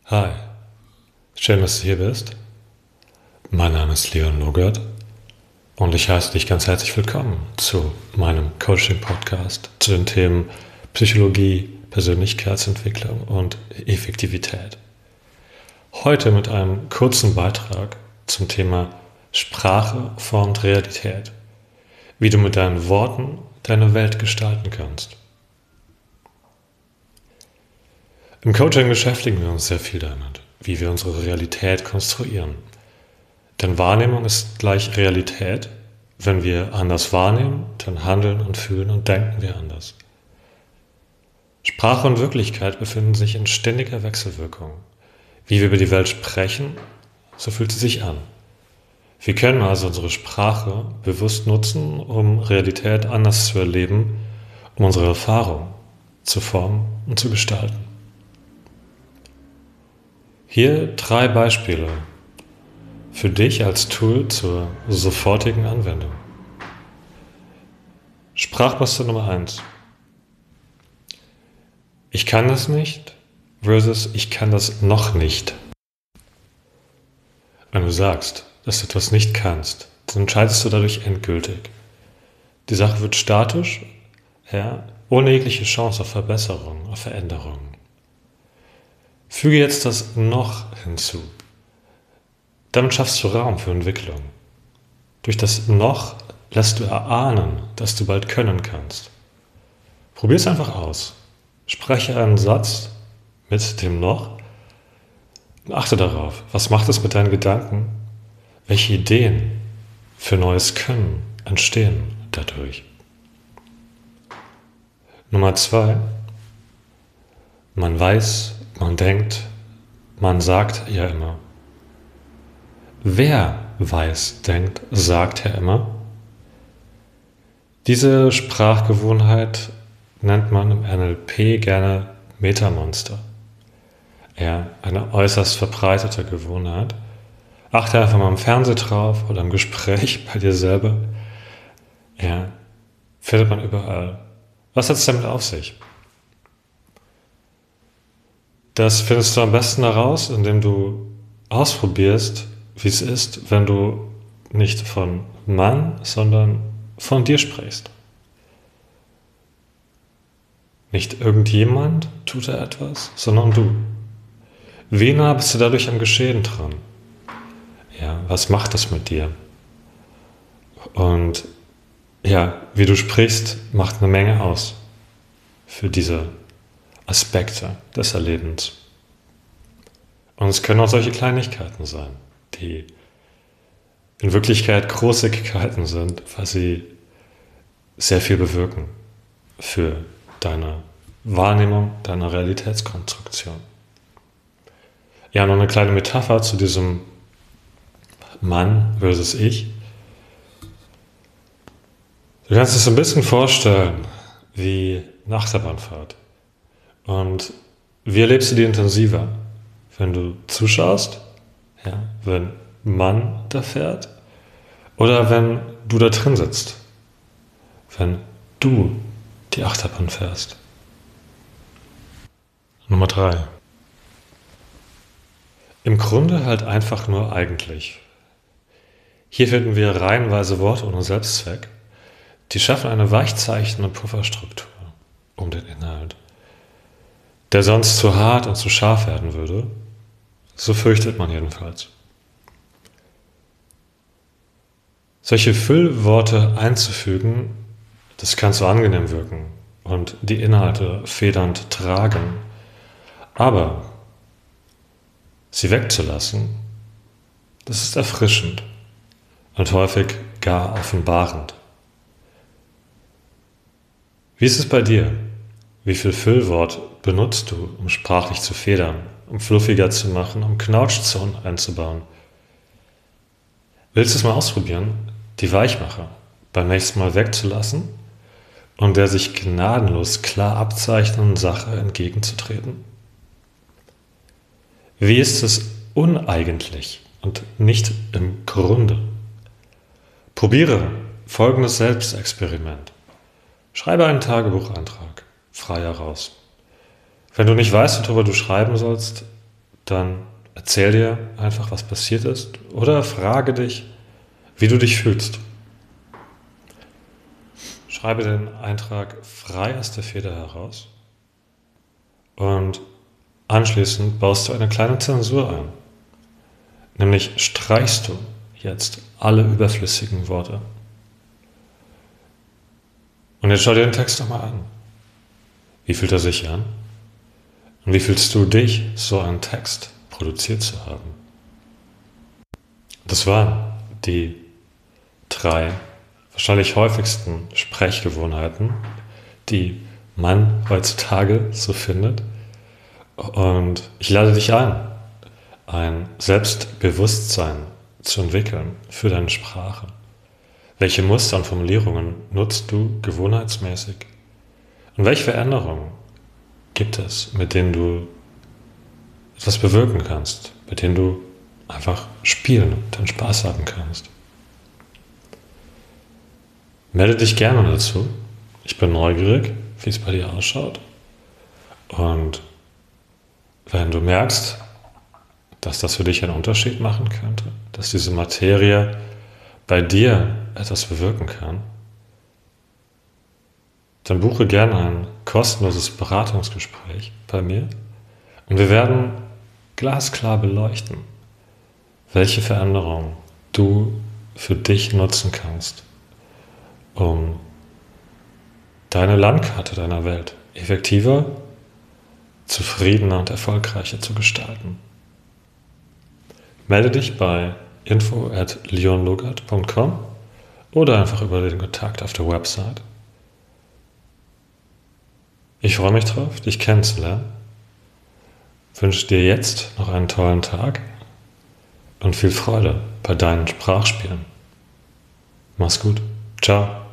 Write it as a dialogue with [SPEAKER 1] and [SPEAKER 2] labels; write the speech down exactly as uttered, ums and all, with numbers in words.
[SPEAKER 1] Hi, schön, dass du hier bist. Mein Name ist Leon Logert und ich heiße dich ganz herzlich willkommen zu meinem Coaching-Podcast zu den Themen Psychologie, Persönlichkeitsentwicklung und Effektivität. Heute mit einem kurzen Beitrag zum Thema Sprache formt Realität, wie du mit deinen Worten deine Welt gestalten kannst. Im Coaching beschäftigen wir uns sehr viel damit, wie wir unsere Realität konstruieren. Denn Wahrnehmung ist gleich Realität. Wenn wir anders wahrnehmen, dann handeln und fühlen und denken wir anders. Sprache und Wirklichkeit befinden sich in ständiger Wechselwirkung. Wie wir über die Welt sprechen, so fühlt sie sich an. Wir können also unsere Sprache bewusst nutzen, um Realität anders zu erleben, um unsere Erfahrung zu formen und zu gestalten. Hier drei Beispiele für dich als Tool zur sofortigen Anwendung. Sprachmuster Nummer eins. Ich kann das nicht versus ich kann das noch nicht. Wenn du sagst, dass du etwas nicht kannst, dann entscheidest du dadurch endgültig. Die Sache wird statisch, ja, ohne jegliche Chance auf Verbesserung, auf Veränderung. Füge jetzt das noch hinzu. Damit schaffst du Raum für Entwicklung. Durch das noch lässt du erahnen, dass du bald können kannst. Probier es einfach aus. Spreche einen Satz mit dem noch und achte darauf, was macht es mit deinen Gedanken, welche Ideen für neues Können entstehen dadurch. Nummer zwei. Man weiß, man denkt, man sagt ja immer. Wer weiß, denkt, sagt ja immer. Diese Sprachgewohnheit nennt man im N L P gerne Metamonster. Ja, eine äußerst verbreitete Gewohnheit. Achte einfach mal im Fernsehen drauf oder im Gespräch bei dir selber. Ja, findet man überall. Was hat es damit auf sich? Das findest du am besten heraus, indem du ausprobierst, wie es ist, wenn du nicht von Mann, sondern von dir sprichst. Nicht irgendjemand tut da etwas, sondern du. Wie nah bist du dadurch am Geschehen dran? Ja, was macht das mit dir? Und ja, wie du sprichst, macht eine Menge aus für diese Aspekte des Erlebens. Und es können auch solche Kleinigkeiten sein, die in Wirklichkeit Großigkeiten sind, weil sie sehr viel bewirken für deine Wahrnehmung, deine Realitätskonstruktion. Ja, noch eine kleine Metapher zu diesem Mann versus Ich. Du kannst es so ein bisschen vorstellen wie eine Achterbahnfahrt. Und wie erlebst du die intensiver? Wenn du zuschaust, ja, wenn man da fährt, oder wenn du da drin sitzt, wenn du die Achterbahn fährst. Nummer drei. Im Grunde halt einfach nur eigentlich. Hier finden wir reihenweise Worte ohne Selbstzweck, die schaffen eine Weichzeichen- und Pufferstruktur um den Inhalt, der sonst zu hart und zu scharf werden würde. So fürchtet man jedenfalls. Solche Füllworte einzufügen, das kann so angenehm wirken und die Inhalte federnd tragen. Aber sie wegzulassen, das ist erfrischend und häufig gar offenbarend. Wie ist es bei dir? Wie viel Füllwort benutzt du, um sprachlich zu federn, um fluffiger zu machen, um Knautschzonen einzubauen? Willst du es mal ausprobieren, die Weichmacher beim nächsten Mal wegzulassen und der sich gnadenlos klar abzeichnenden Sache entgegenzutreten? Wie ist es uneigentlich und nicht im Grunde? Probiere folgendes Selbstexperiment. Schreibe einen Tagebucheintrag frei heraus. Wenn du nicht weißt, worüber du schreiben sollst, dann erzähl dir einfach, was passiert ist, oder frage dich, wie du dich fühlst. Schreibe den Eintrag frei aus der Feder heraus und anschließend baust du eine kleine Zensur ein. Nämlich streichst du jetzt alle überflüssigen Worte. Und jetzt schau dir den Text nochmal an. Wie fühlt er sich an? Und wie fühlst du dich, so einen Text produziert zu haben? Das waren die drei wahrscheinlich häufigsten Sprechgewohnheiten, die man heutzutage so findet. Und ich lade dich ein, ein Selbstbewusstsein zu entwickeln für deine Sprache. Welche Muster und Formulierungen nutzt du gewohnheitsmäßig? Und welche Veränderungen gibt es, mit denen du etwas bewirken kannst, mit denen du einfach spielen und den Spaß haben kannst? Melde dich gerne dazu. Ich bin neugierig, wie es bei dir ausschaut. Und wenn du merkst, dass das für dich einen Unterschied machen könnte, dass diese Materie bei dir etwas bewirken kann, dann buche gerne ein kostenloses Beratungsgespräch bei mir und wir werden glasklar beleuchten, welche Veränderungen du für dich nutzen kannst, um deine Landkarte deiner Welt effektiver, zufriedener und erfolgreicher zu gestalten. Melde dich bei info at leonlugert punkt com oder einfach über den Kontakt auf der Website. Ich freue mich drauf, dich kennenzulernen. Wünsche dir jetzt noch einen tollen Tag und viel Freude bei deinen Sprachspielen. Mach's gut. Ciao.